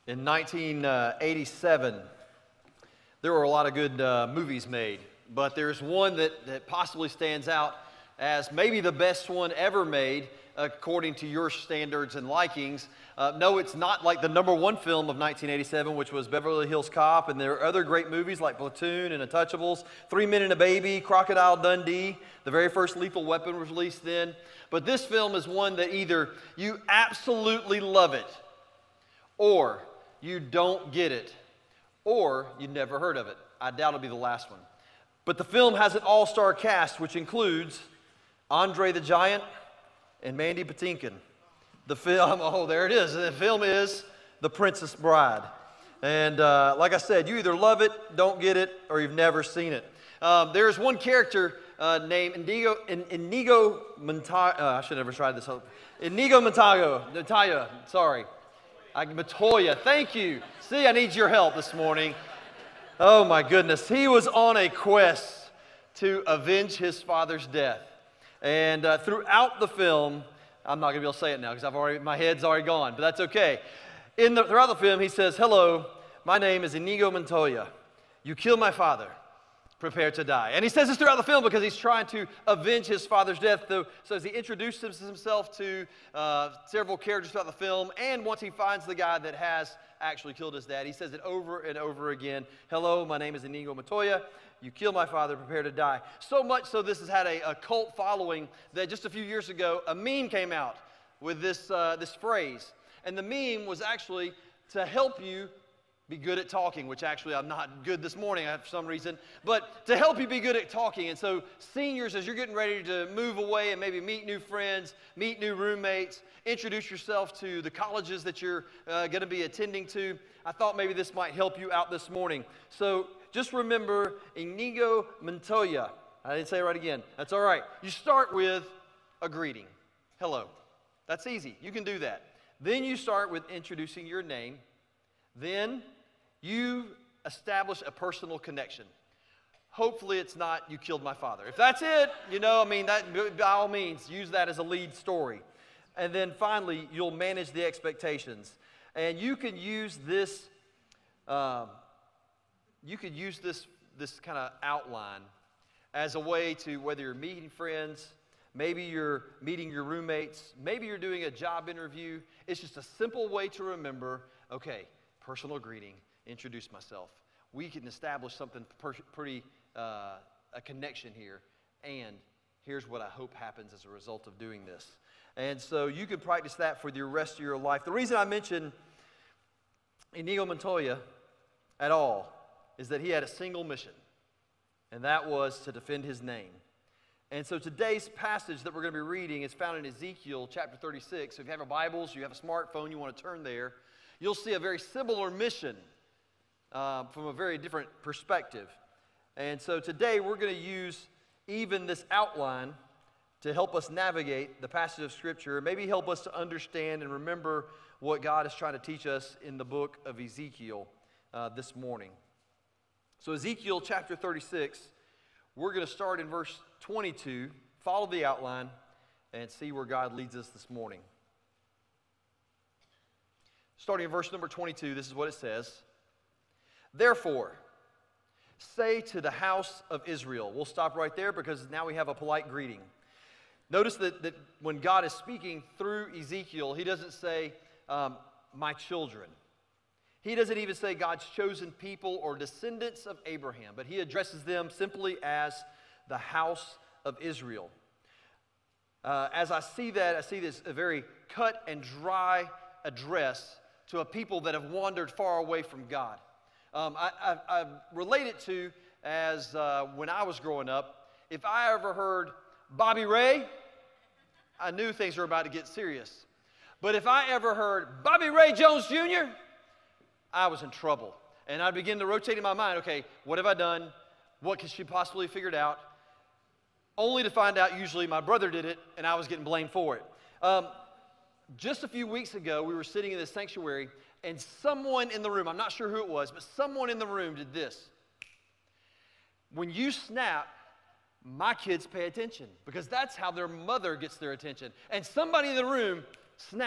In 1987, there were a lot of good movies made, but there's one that possibly stands out as maybe the best one ever made according to your standards and likings. No, it's not like the number one film of 1987, which was Beverly Hills Cop, and there are other great movies like Platoon and Untouchables, 3 Men and a Baby, Crocodile Dundee, the very first Lethal Weapon was released then. But this film is one that either you absolutely love it, or you don't get it, or you never heard of it. I doubt it'll be the last one. But the film has an all-star cast, which includes Andre the Giant and Mandy Patinkin. The film, oh, there it is. The film is The Princess Bride. And like I said, you either love it, don't get it, or you've never seen it. There's one character named Inigo Montoya. I should have never tried this. Inigo Montoya, sorry. Montoya, thank you. See, I need your help this morning. Oh my goodness. He was on a quest to avenge his father's death. And throughout the film, I'm not going to be able to say it now because my head's already gone, but that's okay. Throughout the film, he says, "Hello, my name is Inigo Montoya. You killed my father. Prepare to die." And he says this throughout the film because he's trying to avenge his father's death. So as he introduces himself to several characters throughout the film, and once he finds the guy that has actually killed his dad, he says it over and over again. "Hello, my name is Inigo Montoya. You killed my father, prepare to die." So much so this has had a cult following that just a few years ago, a meme came out with this phrase. And the meme was actually to help you be good at talking, which actually I'm not good this morning for some reason, but to help you be good at talking. And so seniors, as you're getting ready to move away and maybe meet new friends, meet new roommates, introduce yourself to the colleges that you're going to be attending to, I thought maybe this might help you out this morning. So just remember Inigo Montoya. I didn't say it right again. That's all right. You start with a greeting. Hello. That's easy. You can do that. Then you start with introducing your name. Then you establish a personal connection. Hopefully it's not, "You killed my father." If that's it, that, by all means, use that as a lead story. And then finally, you'll manage the expectations. And you can use this, this kind of outline as a way to, whether you're meeting friends, maybe you're meeting your roommates, maybe you're doing a job interview. It's just a simple way to remember, okay, personal greeting, introduce myself. We can establish something pretty, a connection here. And here's what I hope happens as a result of doing this. And so you can practice that for the rest of your life. The reason I mention Inigo Montoya at all is that he had a single mission, and that was to defend his name. And so today's passage that we're going to be reading is found in Ezekiel chapter 36. So if you have your Bibles, you have a smartphone, you want to turn there, you'll see a very similar mission from a very different perspective. And so today we're going to use even this outline to help us navigate the passage of Scripture, maybe help us to understand and remember what God is trying to teach us in the book of Ezekiel this morning. So Ezekiel chapter 36, we're going to start in verse 22, follow the outline, and see where God leads us this morning. Starting in verse number 22, this is what it says. "Therefore, say to the house of Israel." We'll stop right there because now we have a polite greeting. Notice that when God is speaking through Ezekiel, he doesn't say, "my children." He doesn't even say God's chosen people or descendants of Abraham, but he addresses them simply as the house of Israel. As I see that, I see this a very cut and dry address to a people that have wandered far away from God. I relate it to as when I was growing up, if I ever heard Bobby Ray, I knew things were about to get serious. But if I ever heard Bobby Ray Jones Jr., I was in trouble. And I'd begin to rotate in my mind, okay, what have I done? What could she possibly have figured out? Only to find out usually my brother did it and I was getting blamed for it. Just a few weeks ago, we were sitting in this sanctuary and someone in the room, I'm not sure who it was, but someone in the room did this. When you snap, my kids pay attention because that's how their mother gets their attention. And somebody in the room snapped.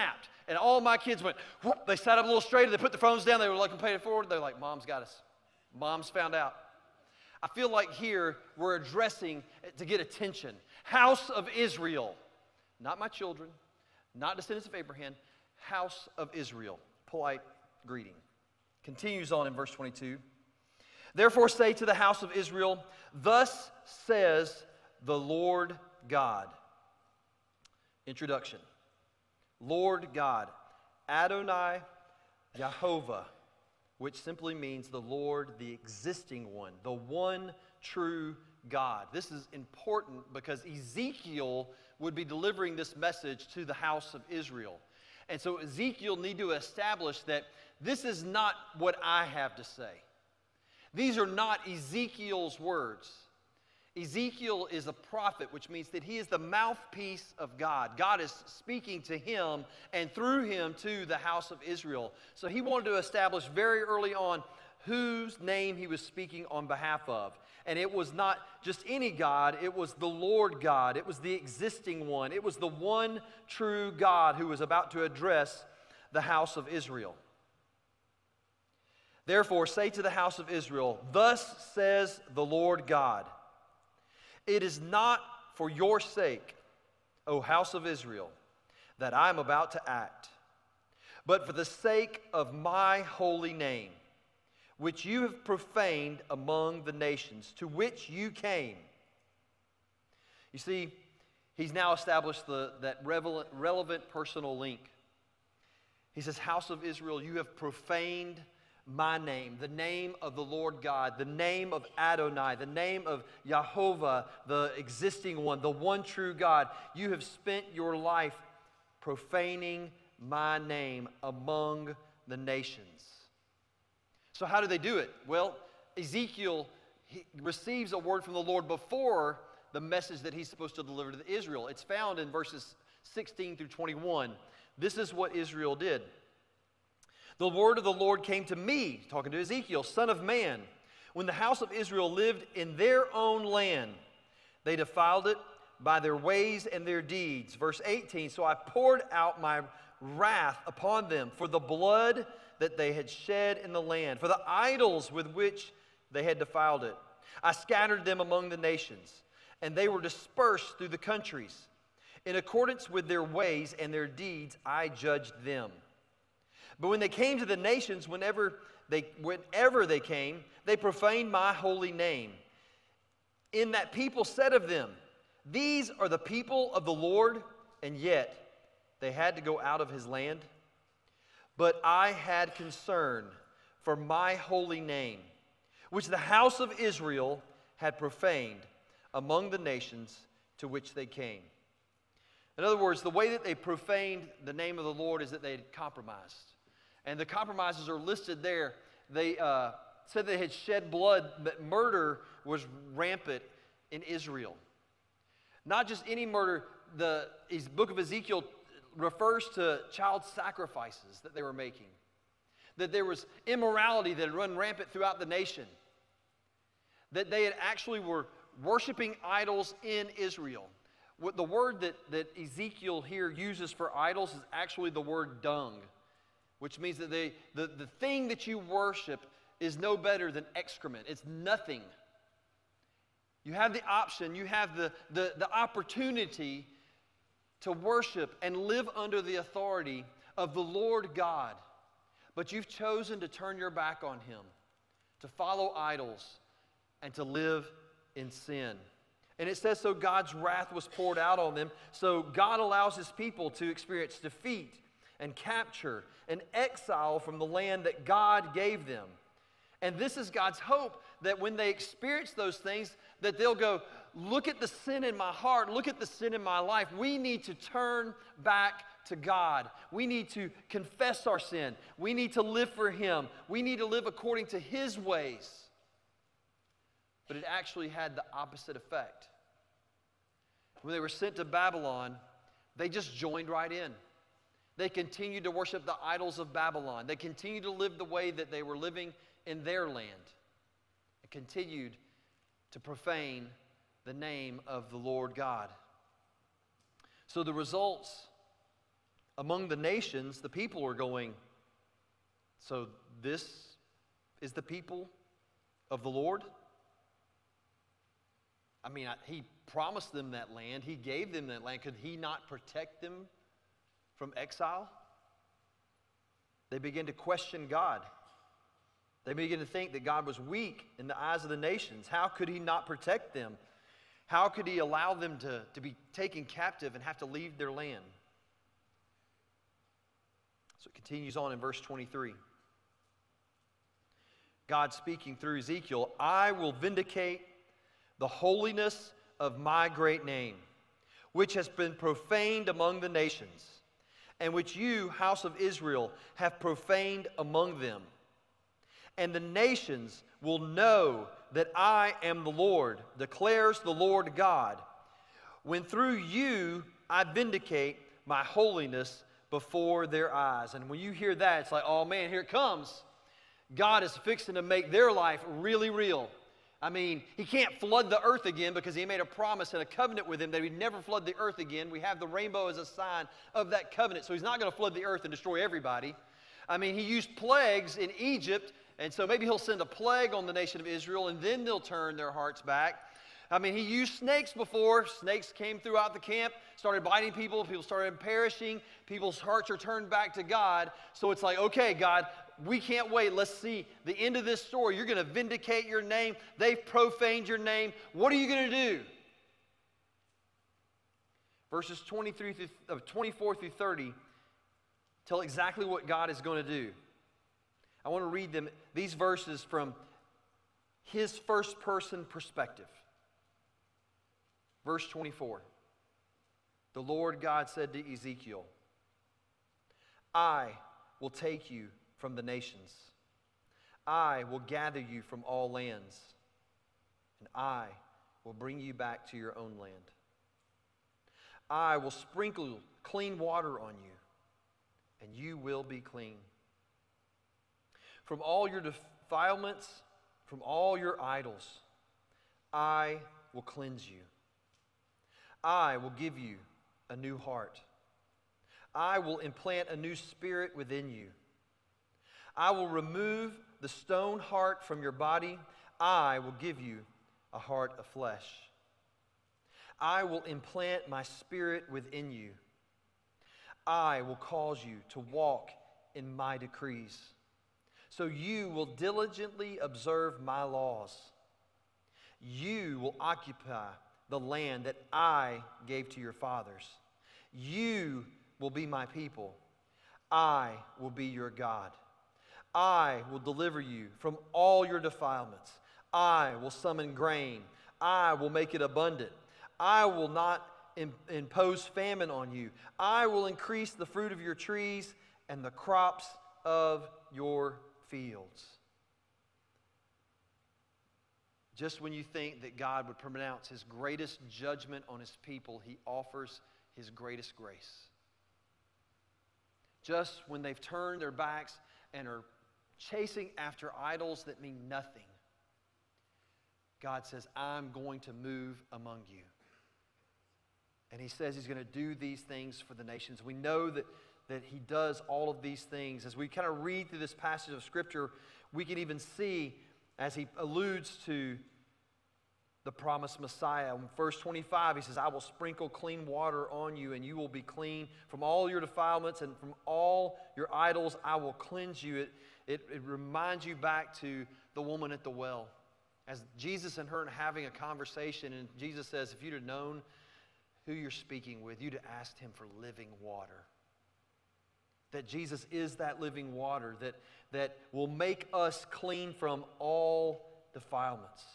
And all my kids went, whoop, they sat up a little straighter, they put their phones down, they were looking paying forward, they're like, Mom's got us. Mom's found out. I feel like here we're addressing to get attention. House of Israel. Not my children, not descendants of Abraham, house of Israel. Polite greeting. Continues on in verse 22. Therefore say to the house of Israel, thus says the Lord God. Introduction. Lord God, Adonai Yehovah, which simply means the Lord, the existing one, the one true God. This is important because Ezekiel would be delivering this message to the house of Israel. And so Ezekiel need to establish that this is not what I have to say. These are not Ezekiel's words. Ezekiel is a prophet, which means that he is the mouthpiece of God. God is speaking to him and through him to the house of Israel. So he wanted to establish very early on whose name he was speaking on behalf of. And it was not just any God, it was the Lord God. It was the existing one. It was the one true God who was about to address the house of Israel. Therefore, say to the house of Israel, thus says the Lord God, it is not for your sake, O house of Israel, that I am about to act, but for the sake of my holy name, which you have profaned among the nations, to which you came. You see, he's now established that relevant personal link. He says, house of Israel, you have profaned my name, the name of the Lord God, the name of Adonai, the name of Yehovah, the existing one, the one true God. You have spent your life profaning my name among the nations. So how do they do it? Well, Ezekiel receives a word from the Lord before the message that he's supposed to deliver to Israel. It's found in verses 16 through 21. This is what Israel did. The word of the Lord came to me, talking to Ezekiel, son of man, when the house of Israel lived in their own land. They defiled it by their ways and their deeds. Verse 18, so I poured out my wrath upon them for the blood that they had shed in the land, for the idols with which they had defiled it. I scattered them among the nations, and they were dispersed through the countries. In accordance with their ways and their deeds, I judged them. But when they came to the nations, whenever they came, they profaned my holy name. In that people said of them, these are the people of the Lord, and yet they had to go out of his land. But I had concern for my holy name, which the house of Israel had profaned among the nations to which they came. In other words, the way that they profaned the name of the Lord is that they had compromised. And the compromises are listed there. They said they had shed blood, that murder was rampant in Israel. Not just any murder. The book of Ezekiel refers to child sacrifices that they were making. That there was immorality that had run rampant throughout the nation. That they had actually were worshiping idols in Israel. The word that Ezekiel here uses for idols is actually the word dung, which means that the thing that you worship is no better than excrement. It's nothing. You have the option, you have the opportunity to worship and live under the authority of the Lord God. But you've chosen to turn your back on him, to follow idols, and to live in sin. And it says, so God's wrath was poured out on them. So God allows his people to experience defeat and capture and exile from the land that God gave them. And this is God's hope, that when they experience those things, that they'll go, look at the sin in my heart, look at the sin in my life. We need to turn back to God. We need to confess our sin. We need to live for him. We need to live according to his ways. But it actually had the opposite effect. When they were sent to Babylon, they just joined right in. They continued to worship the idols of Babylon. They continued to live the way that they were living in their land. And continued to profane the name of the Lord God. So the results among the nations, the people are going, so this is the people of the Lord? I mean, He promised them that land. He gave them that land. Could He not protect them from exile? They begin to question God. They begin to think that God was weak in the eyes of the nations. How could He not protect them? How could He allow them to be taken captive and have to leave their land? So it continues on in verse 23. God speaking through Ezekiel, I will vindicate the holiness of my great name, which has been profaned among the nations, and which you, house of Israel, have profaned among them. And the nations will know that I am the Lord, declares the Lord God, when through you I vindicate my holiness before their eyes. And when you hear that, it's like, oh man, here it comes. God is fixing to make their life really real. I mean, He can't flood the earth again because He made a promise and a covenant with them that He'd never flood the earth again. We have the rainbow as a sign of that covenant. So He's not going to flood the earth and destroy everybody. I mean, He used plagues in Egypt, and so maybe He'll send a plague on the nation of Israel, and then they'll turn their hearts back. I mean, He used snakes before. Snakes came throughout the camp, started biting people. People started perishing. People's hearts are turned back to God. So it's like, okay, God, we can't wait. Let's see the end of this story. You're going to vindicate your name. They've profaned your name. What are you going to do? Verses 24 through 30 tell exactly what God is going to do. I want to read these verses from His first person perspective. Verse 24. The Lord God said to Ezekiel, I will take you from the nations. I will gather you from all lands, and I will bring you back to your own land. I will sprinkle clean water on you, and you will be clean. From all your defilements, from all your idols, I will cleanse you. I will give you a new heart. I will implant a new spirit within you. I will remove the stone heart from your body. I will give you a heart of flesh. I will implant my spirit within you. I will cause you to walk in my decrees. So you will diligently observe my laws. You will occupy the land that I gave to your fathers. You will be my people. I will be your God. I will deliver you from all your defilements. I will summon grain. I will make it abundant. I will not impose famine on you. I will increase the fruit of your trees and the crops of your fields. Just when you think that God would pronounce His greatest judgment on His people, He offers His greatest grace. Just when they've turned their backs and are chasing after idols that mean nothing, God says, I'm going to move among you. And He says He's going to do these things for the nations. We know that He does all of these things. As we kind of read through this passage of Scripture, we can even see as He alludes to the promised Messiah. In verse 25, He says, I will sprinkle clean water on you, and you will be clean from all your defilements, and from all your idols I will cleanse you. It reminds you back to the woman at the well. As Jesus and her are having a conversation, and Jesus says, if you'd have known who you're speaking with, you'd have asked Him for living water. That Jesus is that living water that will make us clean from all defilements.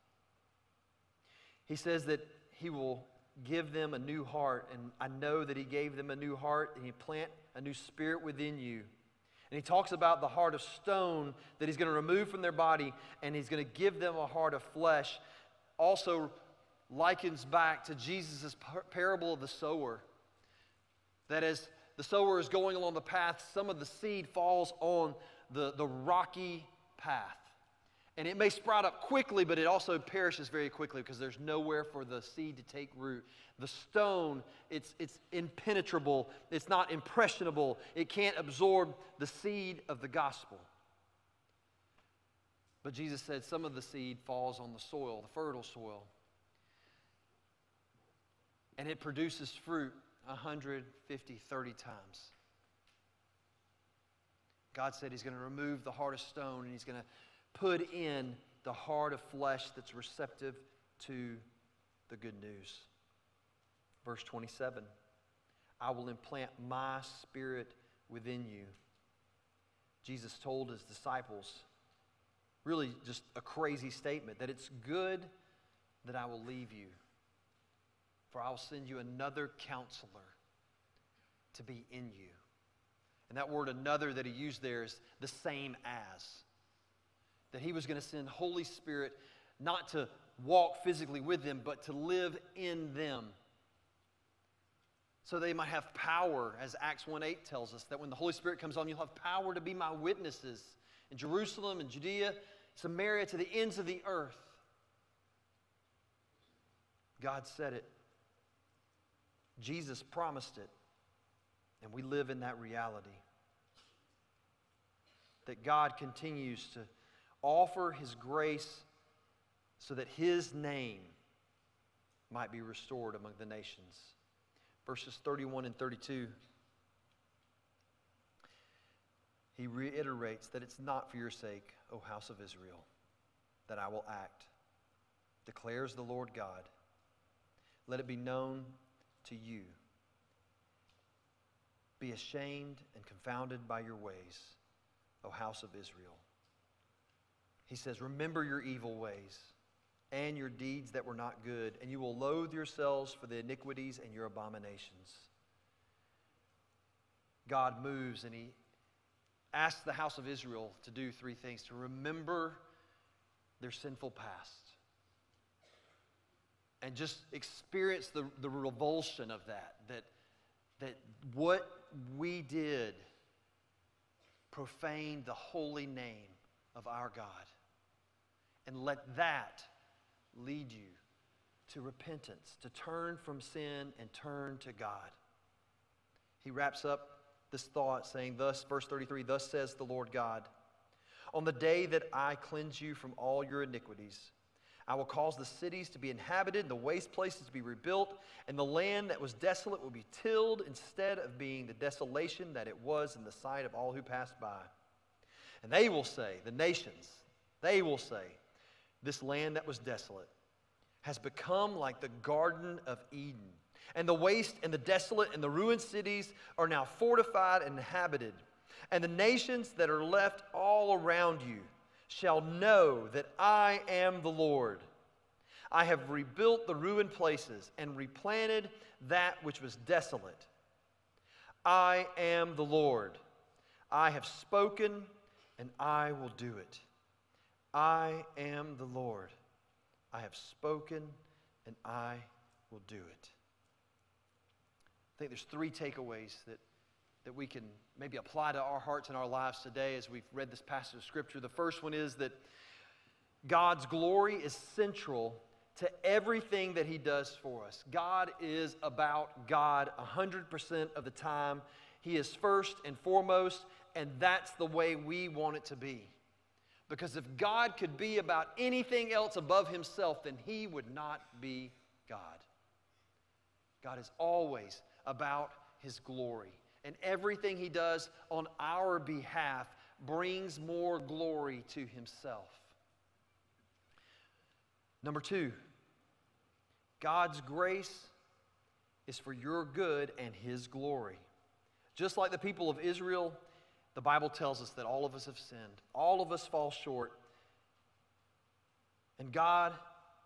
He says that He will give them a new heart, and I know that He gave them a new heart, and He plant a new spirit within you. And He talks about the heart of stone that He's going to remove from their body, and He's going to give them a heart of flesh. Also likens back to Jesus' parable of the sower. That as the sower is going along the path, some of the seed falls on the rocky path. And it may sprout up quickly, but it also perishes very quickly because there's nowhere for the seed to take root. The stone, it's impenetrable. It's not impressionable. It can't absorb the seed of the gospel. But Jesus said some of the seed falls on the soil, the fertile soil. And it produces fruit 150, 30 times. God said He's going to remove the heart of stone and He's going to put in the heart of flesh that's receptive to the good news. Verse 27, I will implant my spirit within you. Jesus told His disciples, really just a crazy statement, that it's good that I will leave you, for I will send you another counselor to be in you. And that word another that He used there is the same as. That He was going to send Holy Spirit not to walk physically with them, but to live in them. So they might have power, as Acts 1:8 tells us, that when the Holy Spirit comes on, you'll have power to be my witnesses in Jerusalem and Judea, Samaria, to the ends of the earth. God said it. Jesus promised it. And we live in that reality. That God continues to offer His grace so that His name might be restored among the nations. Verses 31 and 32, He reiterates that it's not for your sake, O house of Israel, that I will act, declares the Lord God. Let it be known to you. Be ashamed and confounded by your ways, O house of Israel. He says, remember your evil ways and your deeds that were not good, and you will loathe yourselves for the iniquities and your abominations. God moves and He asks the house of Israel to do three things: to remember their sinful past and just experience the revulsion of that what we did profaned the holy name of our God. And let that lead you to repentance, to turn from sin and turn to God. He wraps up this thought saying, thus, verse 33, thus says the Lord God, on the day that I cleanse you from all your iniquities, I will cause the cities to be inhabited and the waste places to be rebuilt, and the land that was desolate will be tilled instead of being the desolation that it was in the sight of all who passed by. And they will say, the nations, they will say, this land that was desolate has become like the Garden of Eden. And the waste and the desolate and the ruined cities are now fortified and inhabited. And the nations that are left all around you shall know that I am the Lord. I have rebuilt the ruined places and replanted that which was desolate. I am the Lord. I have spoken and I will do it. I am the Lord. I have spoken and I will do it. I think there's three takeaways that we can maybe apply to our hearts and our lives today as we've read this passage of Scripture. The first one is that God's glory is central to everything that He does for us. God is about God 100% of the time. He is first and foremost, and that's the way we want it to be. Because if God could be about anything else above Himself, then He would not be God. God is always about His glory. And everything He does on our behalf brings more glory to Himself. Number two, God's grace is for your good and His glory. Just like the people of Israel, the Bible tells us that all of us have sinned. All of us fall short. And God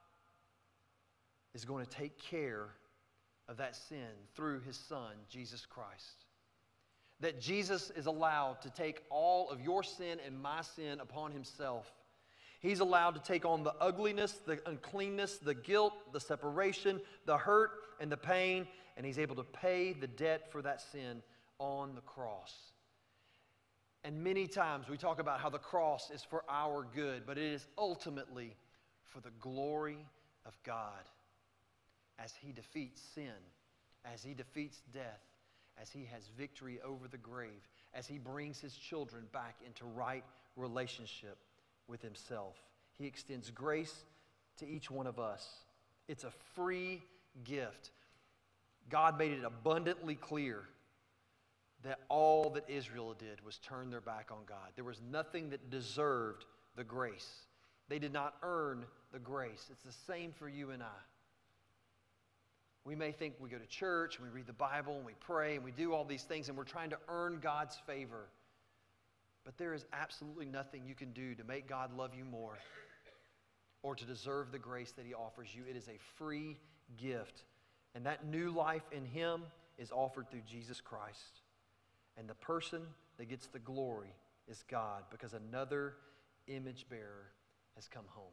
is going to take care of that sin through His Son, Jesus Christ. That Jesus is allowed to take all of your sin and my sin upon Himself. He's allowed to take on the ugliness, the uncleanness, the guilt, the separation, the hurt, and the pain, and He's able to pay the debt for that sin on the cross. And many times we talk about how the cross is for our good, but it is ultimately for the glory of God as He defeats sin, as He defeats death, as He has victory over the grave, as He brings His children back into right relationship with Himself. He extends grace to each one of us. It's a free gift. God made it abundantly clear that all that Israel did was turn their back on God. There was nothing that deserved the grace. They did not earn the grace. It's the same for you and I. We may think we go to church, and we read the Bible, and we pray, and we do all these things, and we're trying to earn God's favor. But there is absolutely nothing you can do to make God love you more or to deserve the grace that He offers you. It is a free gift. And that new life in Him is offered through Jesus Christ. And the person that gets the glory is God, because another image bearer has come home.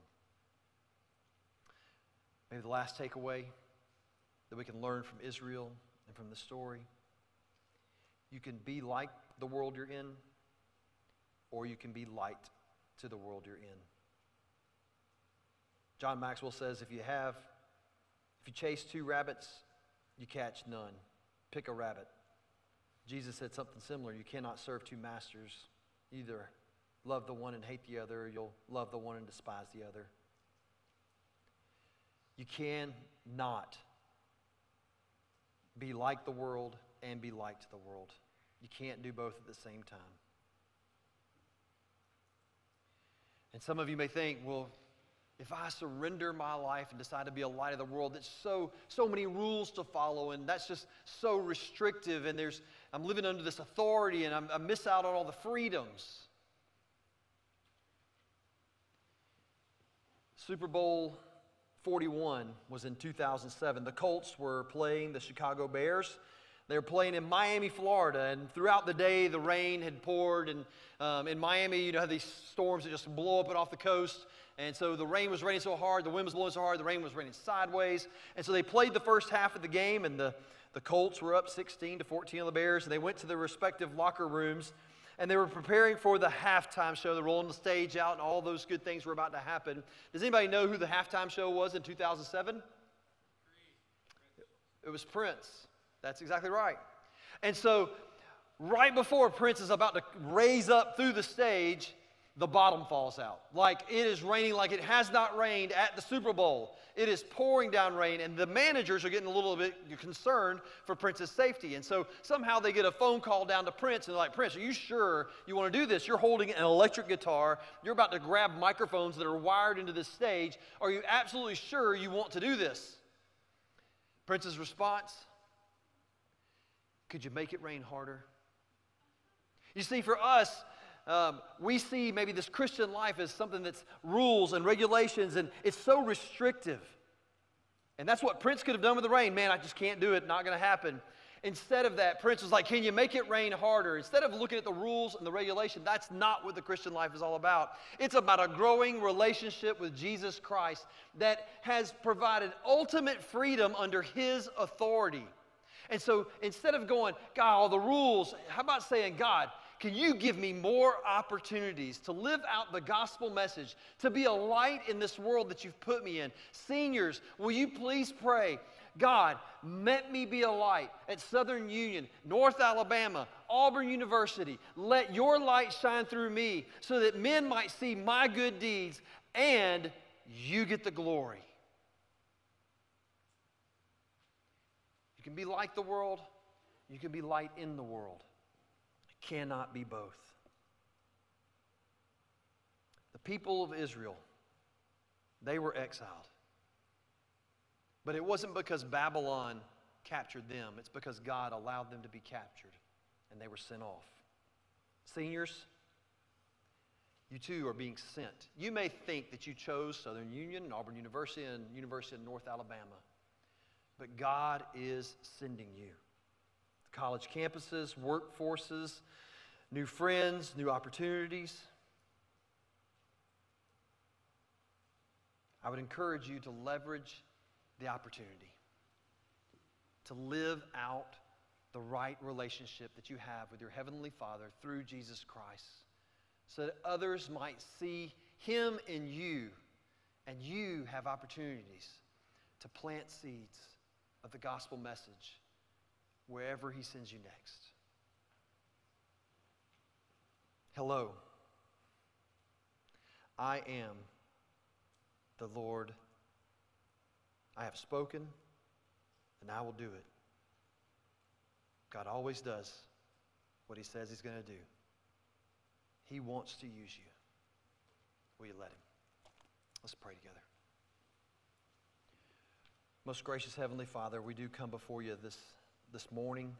Maybe the last takeaway that we can learn from Israel and from the story: you can be like the world you're in, or you can be light to the world you're in. John Maxwell says, if you chase 2 rabbits, you catch none. Pick a rabbit. Jesus said something similar. You cannot serve 2 masters. Either love the one and hate the other, or you'll love the one and despise the other. You cannot be like the world and be light to the world. You can't do both at the same time. And some of you may think, well, if I surrender my life and decide to be a light of the world, there's so many rules to follow, and that's just so restrictive, and I'm living under this authority, and I miss out on all the freedoms. Super Bowl 41 was in 2007. The Colts were playing the Chicago Bears. They were playing in Miami, Florida, and throughout the day the rain had poured, and in Miami, you know, how these storms that just blow up and off the coast. And so the rain was raining so hard, the wind was blowing so hard, the rain was raining sideways. And so they played the first half of the game, and the Colts were up 16-14 on the Bears, and they went to their respective locker rooms, and they were preparing for the halftime show. They're rolling the stage out, and all those good things were about to happen. Does anybody know who the halftime show was in 2007? It was Prince. That's exactly right. And so right before Prince is about to raise up through the stage, the bottom falls out. Like it is raining like it has not rained at the Super Bowl. It is pouring down rain, and the managers are getting a little bit concerned for Prince's safety. And so somehow they get a phone call down to Prince, and they're like, Prince, are you sure you want to do this? You're holding an electric guitar. You're about to grab microphones that are wired into this stage. Are you absolutely sure you want to do this? Prince's response: could you make it rain harder? You see, for us, we see maybe this Christian life as something that's rules and regulations, and it's so restrictive. And that's what Prince could have done with the rain. Man, I just can't do it, not going to happen. Instead of that, Prince was like, can you make it rain harder? Instead of looking at the rules and the regulation, that's not what the Christian life is all about. It's about a growing relationship with Jesus Christ that has provided ultimate freedom under His authority. And so instead of going, God, all the rules, how about saying, God, can you give me more opportunities to live out the gospel message, to be a light in this world that you've put me in? Seniors, will you please pray, God, let me be a light at Southern Union, North Alabama, Auburn University. Let your light shine through me so that men might see my good deeds and you get the glory. You can be like the world, you can be light in the world. It cannot be both. The people of Israel, they were exiled. But it wasn't because Babylon captured them. It's because God allowed them to be captured and they were sent off. Seniors, you too are being sent. You may think that you chose Southern Union, Auburn University, and University of North Alabama. But God is sending you. College campuses, workforces, new friends, new opportunities. I would encourage you to leverage the opportunity to live out the right relationship that you have with your Heavenly Father through Jesus Christ, so that others might see Him in you, and you have opportunities to plant seeds of the gospel message wherever He sends you next. Hello, I am the Lord. I have spoken, and I will do it. God always does what He says He's going to do. He wants to use you. Will you let Him? Let's pray together. Most gracious Heavenly Father, we do come before you this morning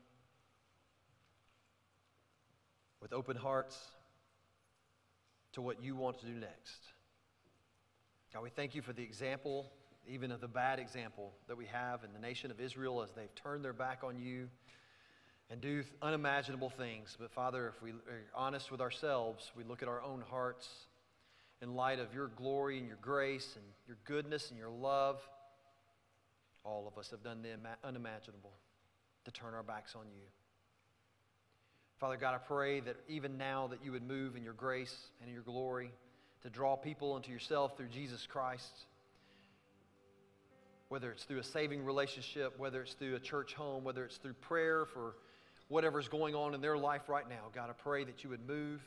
with open hearts to what you want to do next. God, we thank you for the example, even of the bad example that we have in the nation of Israel as they've turned their back on you and do unimaginable things. But Father, if we are honest with ourselves, we look at our own hearts in light of your glory and your grace and your goodness and your love. All of us have done the unimaginable to turn our backs on you. Father God, I pray that even now that you would move in your grace and in your glory to draw people into yourself through Jesus Christ, whether it's through a saving relationship, whether it's through a church home, whether it's through prayer for whatever's going on in their life right now. God, I pray that you would move.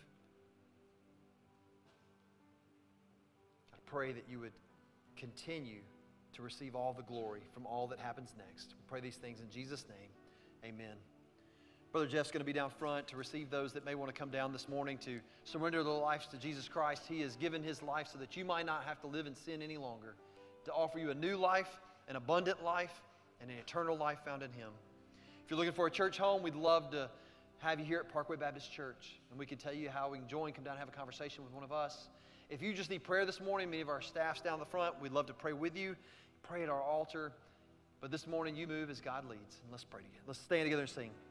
I pray that you would continue to receive all the glory from all that happens next. We pray these things in Jesus' name. Amen. Brother Jeff's going to be down front to receive those that may want to come down this morning to surrender their lives to Jesus Christ. He has given His life so that you might not have to live in sin any longer, to offer you a new life, an abundant life, and an eternal life found in Him. If you're looking for a church home, we'd love to have you here at Parkway Baptist Church, and we can tell you how we can join, come down and have a conversation with one of us. If you just need prayer this morning, many of our staff's down the front, we'd love to pray with you, pray at our altar. But this morning, you move as God leads. And let's pray together. Let's stand together and sing.